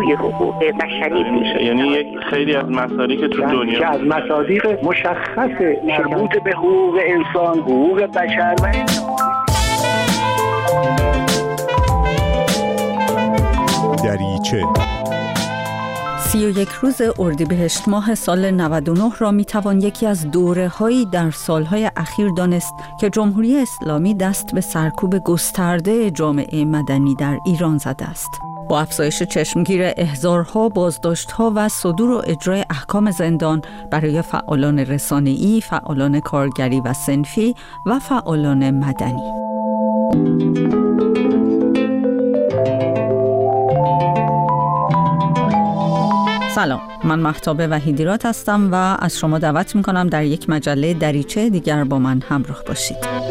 روی حقوق بشری میشه. یعنی یک خیلی از مسائلی که تو دنیا که از مصادیق مشخص مربوط به حقوق انسان، حقوق بشر و دریچه 31 روز اردیبهشت ماه سال 99 را میتوان یکی از دوره‌هایی در سالهای اخیر دانست که جمهوری اسلامی دست به سرکوب گسترده جامعه مدنی در ایران زده است. با افزایش چشمگیر احضارها، بازداشت‌ها و صدور و اجرای احکام زندان برای فعالان رسانه‌ای، فعالان کارگری و صنفی و فعالان مدنی. سلام، من مهتاب وحیدیراد هستم و از شما دعوت میکنم در یک مجله دریچه دیگر با من همراه باشید.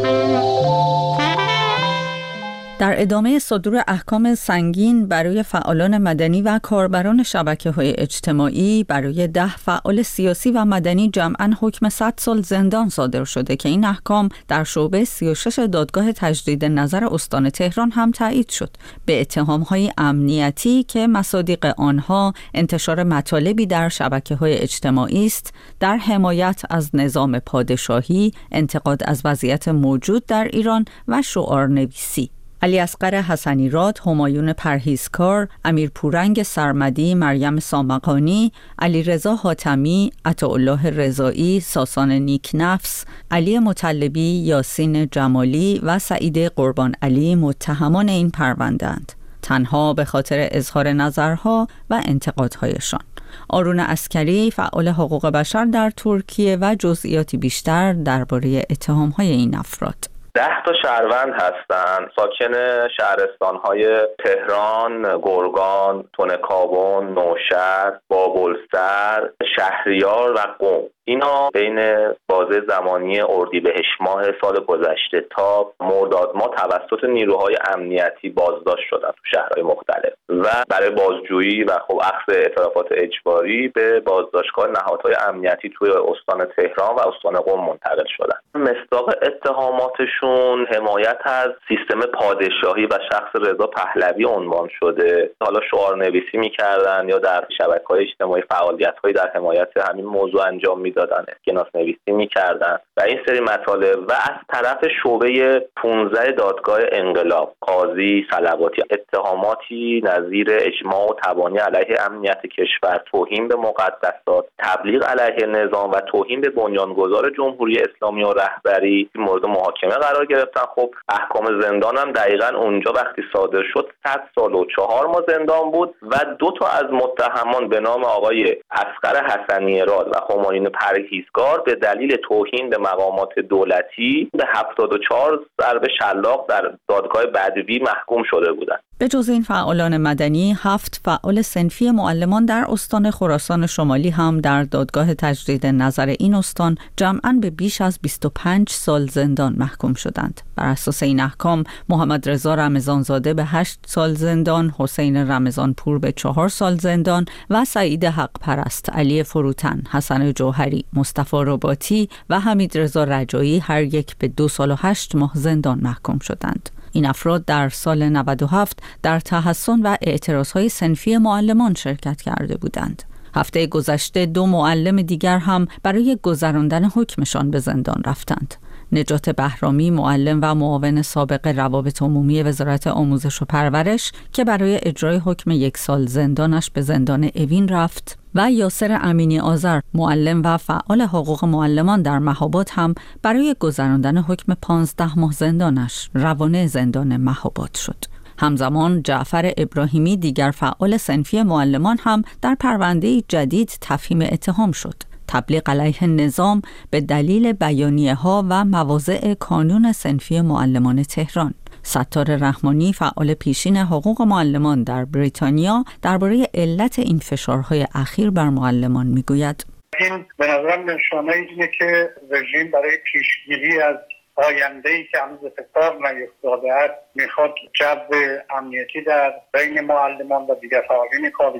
در ادامه صدور احکام سنگین برای فعالان مدنی و کاربران شبکه‌های اجتماعی، برای 10 فعال سیاسی و مدنی جمعاً حکم 100 سال زندان صادر شده که این احکام در شعبه 36 دادگاه تجدید نظر استان تهران هم تایید شد به اتهام‌های امنیتی که مصادیق آنها انتشار مطالبی در شبکه‌های اجتماعی است در حمایت از نظام پادشاهی، انتقاد از وضعیت موجود در ایران و شعارنویسی. علی اصغر حسنی راد، همایون پرهیزکار، امیر پورنگ سرمدی، مریم سامقانی، علی رضا حاتمی، عطاالله رضایی، ساسان نیکنفس، علی مطلبی، یاسین جمالی و سعید قربان علی متهمان این پرونده‌اند، تنها به خاطر اظهار نظرها و انتقادهایشان. آرون عسکری، فعال حقوق بشر در ترکیه و جزئیاتی بیشتر درباره اتهام‌های این افراد. 10 تا شهروند هستن، ساکن شهرستان‌های تهران، گرگان، تونکابون، نوشهر، بابلسر، شهریار و قم. اینا بین بازه زمانی اردیبهشت ماه سال گذشته تا مرداد ماه توسط نیروهای امنیتی بازداشت شدن تو شهرهای مختلف و برای بازجویی و خب اخذ اعترافات اجباری به بازداشتگاه نهادهای امنیتی توی استان تهران و استان قم منتقل شدن. مصداق اتهاماتشون حمایت از سیستم پادشاهی و شخص رضا پهلوی عنوان شده. حالا شعارنویسی می‌کردن یا در شبکه‌های اجتماعی فعالیت‌هایی در حمایت همین موضوع انجام میدادن، اسکناس نویسی میکردن و این سری مطالب. و از طرف شعبه 15 دادگاه انقلاب، قاضی صلواتی، اتهاماتی نظیر اجماع و تبانی علیه امنیت کشور، توهین به مقدسات، تبلیغ علیه نظام و توهین به بنیانگذار جمهوری اسلامی و رهبری مورد محاکمه قرار گرفتن. خب احکام زندان هم دقیقاً اونجا وقتی صادر شد 100 سال و 4 ماه زندان بود و 2 تا از متهمان به نام آقای اصغر حسنی راد و همایون پرهیزکار به دلیل توهین به مقامات دولتی به 74 ضرب شلاق در دادگاه بدوی محکوم شده بودند. به جز این فعالان مدنی، 7 فعال صنفی معلمان در استان خراسان شمالی هم در دادگاه تجدید نظر این استان جمعاً به بیش از 25 سال زندان محکوم شدند. بر اساس این احکام محمد رضا رمضانزاده به 8 سال زندان، حسین رمضانپور به 4 سال زندان و سعید حق پرست، علی فروتن، حسن جوهری، مصطفی رباطی و حمید رضا رجایی هر یک به 2 سال و 8 ماه زندان محکوم شدند. این افراد در سال 97 در تحصن و اعتراضهای صنفی معلمان شرکت کرده بودند. هفته گذشته 2 معلم دیگر هم برای گذراندن حکمشان به زندان رفتند. نجات بهرامی، معلم و معاون سابق روابط عمومی وزارت آموزش و پرورش که برای اجرای حکم 1 سال زندانش به زندان اوین رفت، و یاسر امینی آذر، معلم و فعال حقوق معلمان در مهاباد هم برای گذراندن حکم 15 ماه زندانش روانه زندان مهاباد شد. همزمان جعفر ابراهیمی، دیگر فعال صنفی معلمان، هم در پرونده جدید تفهیم اتهام شد: تبلیغ علیه نظام به دلیل بیانیه‌ها و مواضع کانون صنفی معلمان تهران. ستار رحمانی، فعال پیشین حقوق معلمان در بریتانیا، درباره علت این فشارهای اخیر بر معلمان میگوید: این به نظرم نشانه اینه که رژیم برای پیشگیری از آینده‌ای که هنوز اتفاق نیفتاده است میخواد جو امنیتی در بین معلمان و دیگر فعالین کارگری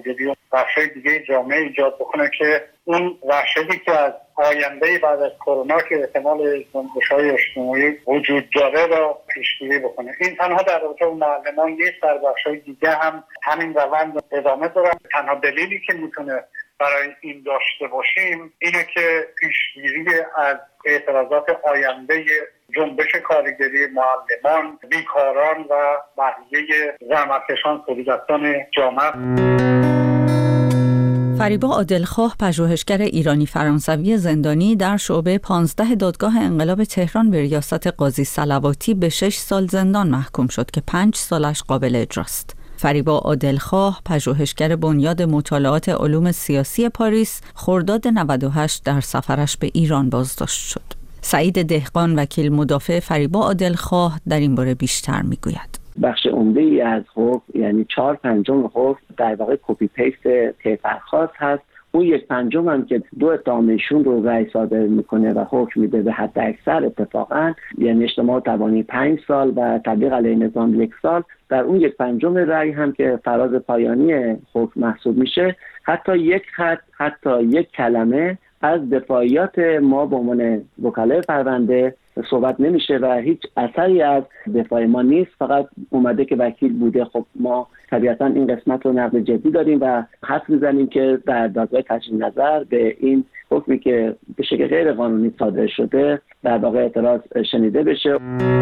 بخشای دیگه جامعه ایجاد بکنه که اون وحشتی که از آینده بعد از کرونا که احتمال جنبش‌های اجتماعی وجود داره را پیشگیری بکنه. این تنها در رابطه با معلمان نیست، در بخشای دیگه هم همین روند ادامه داره. تنها دلیلی که میتونه برای این داشته باشیم اینه که پیشگیری از اعتراضات آینده جنبش کارگری معلمان، بیکاران و بقیه زحمتکشان تولیدستان جامعه. فریبا عادلخواه، پژوهشگر ایرانی فرانسوی زندانی در شعبه 15 دادگاه انقلاب تهران به ریاست قاضی صلواتی به 6 سال زندان محکوم شد که 5 سالش قابل اجراست. فریبا عادلخواه، پژوهشگر بنیاد مطالعات علوم سیاسی پاریس، خرداد 98 در سفرش به ایران بازداشت شد. سعید دهقان، وکیل مدافع فریبا عادلخواه، در این باره بیشتر میگوید. بخش عمده ای از حکم، یعنی 4/5 حکم در واقع کپی پیست کیفرخواست هست. اون 1/5 هم که 2 اتهامشون رو رأی صادر میکنه و حکم میده به حد اکثر اتفاقا، یعنی اجتماع تبانی 5 سال و تبلیغ علیه نظام 1 سال. در اون 1/5 رأی هم که فراز پایانی حکم محسوب میشه، حتی یک خط، حتی یک کلمه از دفاعیات ما به عنوان وکلای پرونده صحبت نمیشه و هیچ اثری از دفاع ما نیست. فقط اومده که وکیل بوده. خب ما طبیعتا این قسمت رو نقد جدی داریم و حرف میزنیم که در دادگاه تجدید نظر به این حکمی که به شکل غیر قانونی صادر شده در واقع اعتراض شنیده بشه.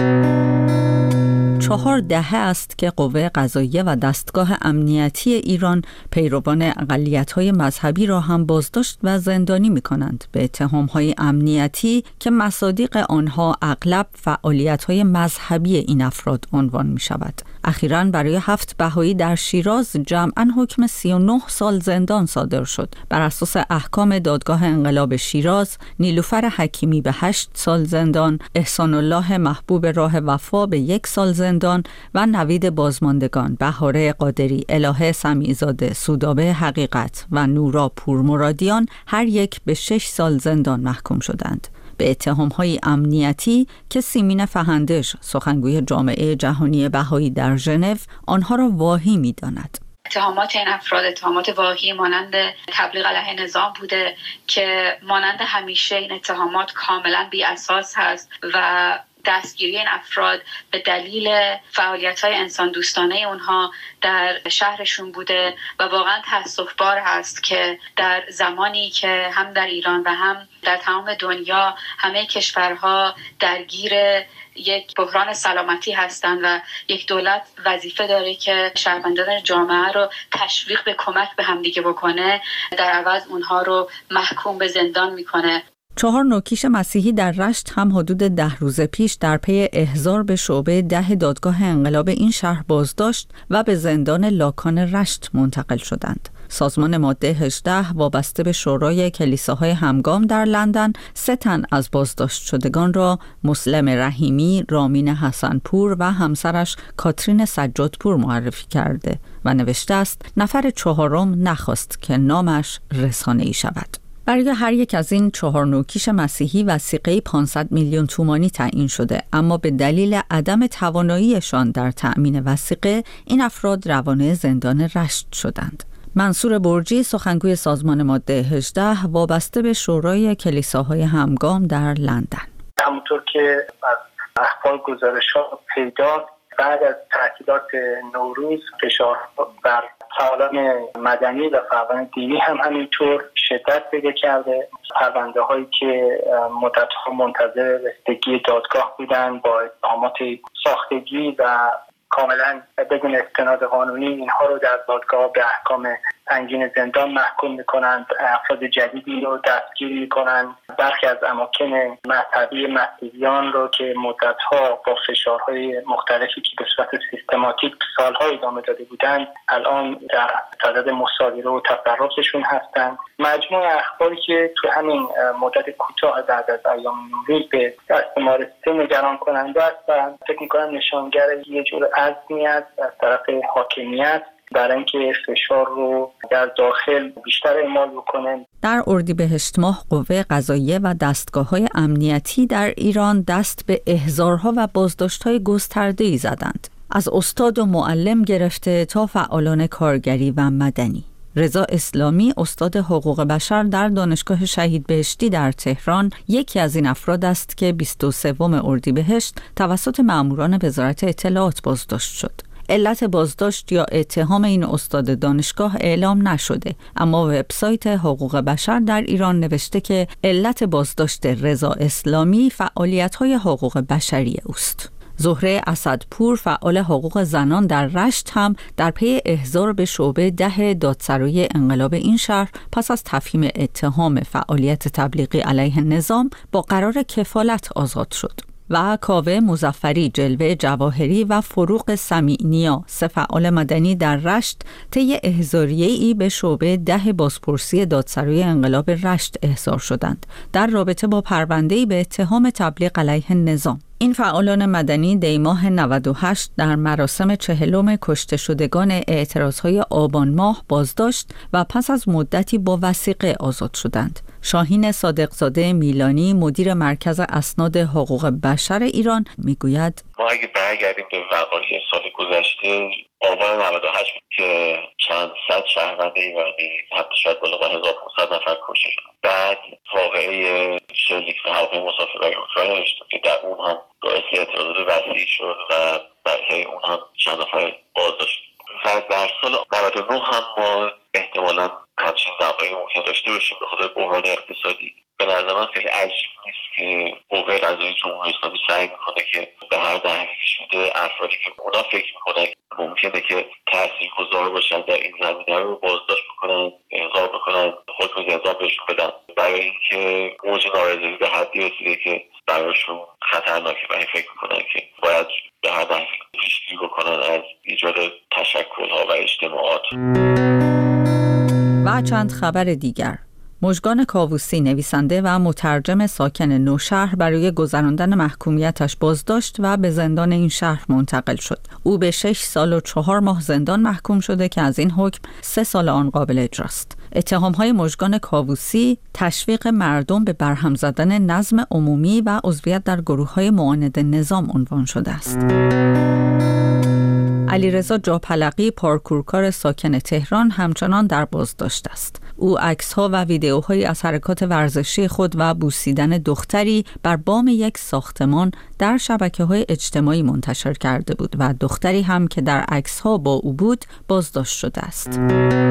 4 دهه است که قوه قضاییه و دستگاه امنیتی ایران پیروان اقلیت‌های مذهبی را هم بازداشت و زندانی می‌کنند به اتهام‌های امنیتی که مصادیق آنها اغلب فعالیت‌های مذهبی این افراد عنوان می‌شود. اخیراً برای 7 بهایی در شیراز جمعاً حکم 39 سال زندان صادر شد. بر اساس احکام دادگاه انقلاب شیراز، نیلوفر حکیمی به 8 سال زندان، احسان الله محبوب راه وفا به 1 سال زندان و نوید بازماندگان، بهاره قادری، الهه سمیع‌زاده، سودابه حقیقت و نورا پورمرادیان هر یک به 6 سال زندان محکوم شدند به اتهام‌های امنیتی که سیمین فهندش، سخنگوی جامعه جهانی بهایی در ژنو، آنها را واهی می‌داند. اتهامات این افراد اتهامات واهی مانند تبلیغ علیه نظام بوده که مانند همیشه این اتهامات کاملا بی اساس هست و دستگیری این افراد به دلیل فعالیت‌های انسان دوستانه اونها در شهرشون بوده و واقعا تأسف‌بار هست که در زمانی که هم در ایران و هم در تمام دنیا همه کشورها درگیر یک بحران سلامتی هستند و یک دولت وظیفه داره که شهروندان جامعه رو تشویق به کمک به همدیگه بکنه، در عوض اونها رو محکوم به زندان میکنه. 4 نوکیش مسیحی در رشت هم حدود 10 روز پیش در پی احضار به شعبه 10 دادگاه انقلاب این شهر بازداشت و به زندان لاکان رشت منتقل شدند. سازمان ماده 18 وابسته به شورای کلیساهای همگام در لندن 3 تن از بازداشت شدگان را مسلم رحیمی، رامین حسنپور و همسرش کاترین سجادپور معرفی کرده و نوشته است نفر 4م نخواست که نامش رسانه‌ای شود. برای هر یک از این 4 نوکیش مسیحی وثیقه 500 میلیون تومانی تعیین شده، اما به دلیل عدم تواناییشان در تأمین وثیقه این افراد روانه زندان رشت شدند. منصور برجی، سخنگوی سازمان ماده 18 وابسته به شورای کلیساهای همگام در لندن: همونطور که از اخبار گزارش‌ها پیدا، بعد از تعطیلات نوروز فشارها بر فعالان مدنی و فعالان دینی هم همینطور شدت پیدا کرده. پرونده هایی که مدت‌ها منتظر رسیدگی دادگاه بودن با اتهامات ساختگی و کاملا بدون استناد قانونی، اینها رو در دادگاه به احکام سنگین زندان محکوم میکنند. افراد جدیدی رو دستگیر میکنند. برخی از اماکن مذهبی مسیحیان رو که مدت‌ها با فشارهای مختلفی که به صورت سیستماتیک سال‌ها ادامه داده بودند، الان در صدد مصادره و تصرفشون هستند. مجموع اخباری که تو همین مدت کوتاه بعد از ایام نوروز به دست ما رسیده نگران کننده است و فکر می‌کنم نشانگر یه جور عزمی است از طرف حاکمیت برای اینکه فشار رو در داخل بیشتر اعمال بکنه. در اردیبهشت ماه قوه قضاییه و دستگاه‌های امنیتی در ایران دست به احضارها و بازداشت‌های گسترده‌ای زدند. از استاد و معلم گرفته تا فعالان کارگری و مدنی. رضا اسلامی، استاد حقوق بشر در دانشگاه شهید بهشتی در تهران، یکی از این افراد است که 23 اردیبهشت توسط ماموران وزارت اطلاعات بازداشت شد. علت بازداشت یا اتهام این استاد دانشگاه اعلام نشده، اما وبسایت حقوق بشر در ایران نوشته که علت بازداشت رضا اسلامی فعالیت‌های حقوق بشری اوست. زهره اسدپور، فعال حقوق زنان در رشت، هم در پی احضار به شعبه 10 دادسرایی انقلاب این شهر پس از تفهیم اتهام فعالیت تبلیغی علیه نظام با قرار کفالت آزاد شد. و کاوه مظفری، جلوه جواهری و فروغ سمیعنیا، 3 فعال مدنی در رشت، طی احضاریه‌ای به شعبه 10 بازپرسی دادسرای انقلاب رشت احضار شدند در رابطه با پرونده‌ای به اتهام تبلیغ علیه نظام. این فعالان مدنی دی ماه 98 در مراسم 40 کشته شدگان اعتراضهای آبان ماه بازداشت و پس از مدتی با وثیقه آزاد شدند. شاهین صادقزاده میلانی، مدیر مرکز اسناد حقوق بشر ایران، میگوید ما اگه برگردیم به وقایع سال گذشته، آبان 98 که چند صد شهروند ایرانی، حتی شاید بالای 1500 نفر کشته شدند. بعد واقعه شلیک به هواپیمای مسافربری اوکراین که در اون هم باعث اعتراضات وسیع شد و برای اون هم چند نفر بازداشت. و در سال 99 هم ما احتمالاً همچین وقایعی ممکن داشته باشیم به خاطر بحران اقتصادی. به نظر من خیلی عجیب نیست که قوه قضاییه جمهوری اسلامی سعی میکنه که به هر دهنی شده افرادی که اونا فکر میکنن ممکنه که تاثیرگذار باشن در این زمینه رو بازداشت بکنن، احضار بکنن، حکم اعدام بهشون بدن، برای اینکه موج نارضایتی به حدی رسیده که براشون خطرناکه و این فکر میکنن که باید به هر دهنی پیشگیری بکنن از ایجاد تشکل‌ها و اجتماعات. و چند خبر دیگر. مژگان کاووسی، نویسنده و مترجم ساکن نوشهر، برای گذراندن محکومیتش بازداشت و به زندان این شهر منتقل شد. او به 6 سال و 4 ماه زندان محکوم شده که از این حکم 3 سال آن قابل اجراست. اتهام‌های مژگان کاووسی تشویق مردم به برهم زدن نظم عمومی و عضویت در گروه‌های معاند نظام عنوان شده است. علیرضا جاپلقی، پارکورکار ساکن تهران، همچنان در بازداشت است. او عکس‌ها و ویدئوهایی از حرکات ورزشی خود و بوسیدن دختری بر بام یک ساختمان در شبکه‌های اجتماعی منتشر کرده بود و دختری هم که در عکس‌ها با او بود بازداشت شده است.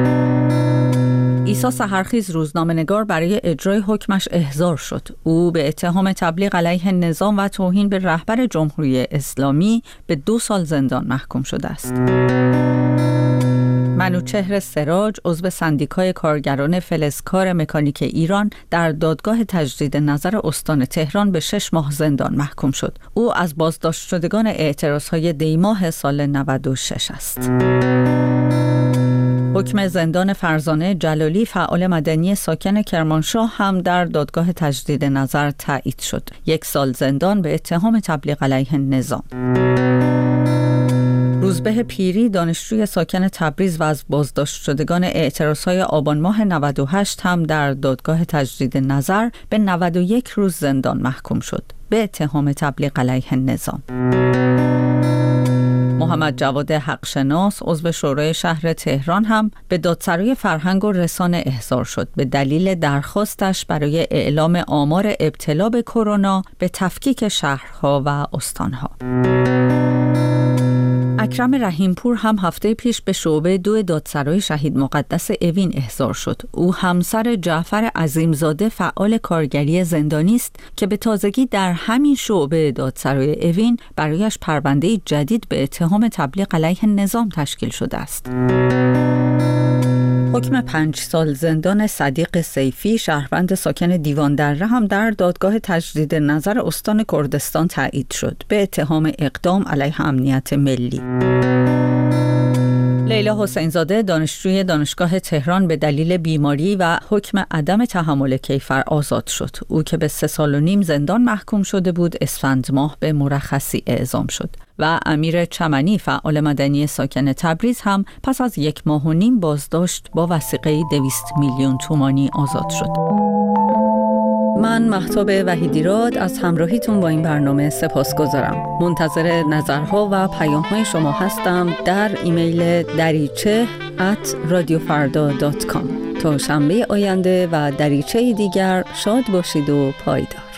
عیسی سحرخیز، روزنامه‌نگار، برای اجرای حکمش احضار شد. او به اتهام تبلیغ علیه نظام و توهین به رهبر جمهوری اسلامی به 2 سال زندان محکوم شده است. منوچهر سراج، عضو سندیکای کارگران فلزکار مکانیک ایران، در دادگاه تجدید نظر استان تهران به 6 ماه زندان محکوم شد. او از بازداشت شدگان اعتراضهای دی ماه سال 96 است. حکم زندان فرزانه جلالی، فعال مدنی ساکن کرمانشاه، هم در دادگاه تجدید نظر تایید شد. 1 سال زندان به اتهام تبلیغ علیه نظام. روزبه پیری، دانشجوی ساکن تبریز و از بازداشت شدگان اعتراضهای آبان ماه 98، هم در دادگاه تجدید نظر به 91 روز زندان محکوم شد به اتهام تبلیغ علیه نظام. محمد جواد حقشناس، عضو شورای شهر تهران، هم به دادسرای فرهنگ و رسانه احضار شد به دلیل درخواستش برای اعلام آمار ابتلا به کرونا به تفکیک شهرها و استانها. اکرم رحیمپور هم هفته پیش به شعبه 2 دادسرای شهید مقدس اوین احضار شد. او همسر جعفر عظیمزاده، فعال کارگری زندانی است که به تازگی در همین شعبه دادسرای اوین برایش پرونده جدید به اتهام تبلیغ علیه نظام تشکیل شده است. حکم 5 سال زندان صدیق سیفی، شهروند ساکن دیوان دره، هم در دادگاه تجدید نظر استان کردستان تایید شد به اتهام اقدام علیه امنیت ملی. لیلا حسینزاده، دانشجوی دانشگاه تهران، به دلیل بیماری و حکم عدم تحمل کیفر آزاد شد. او که به 3 سال و نیم زندان محکوم شده بود، اسفند ماه به مرخصی اعزام شد. و امیر چمنی، فعال مدنی ساکن تبریز، هم پس از 1 ماه و نیم بازداشت با وثیقه 200 میلیون تومانی آزاد شد. من مهتاب وحیدیراد از همراهیتون با این برنامه سپاسگزارم. منتظر نظرها و پیام‌های شما هستم در ایمیل dariche@radiofarda.com. تا شنبه آینده و دریچه دیگر شاد باشید و پایدار.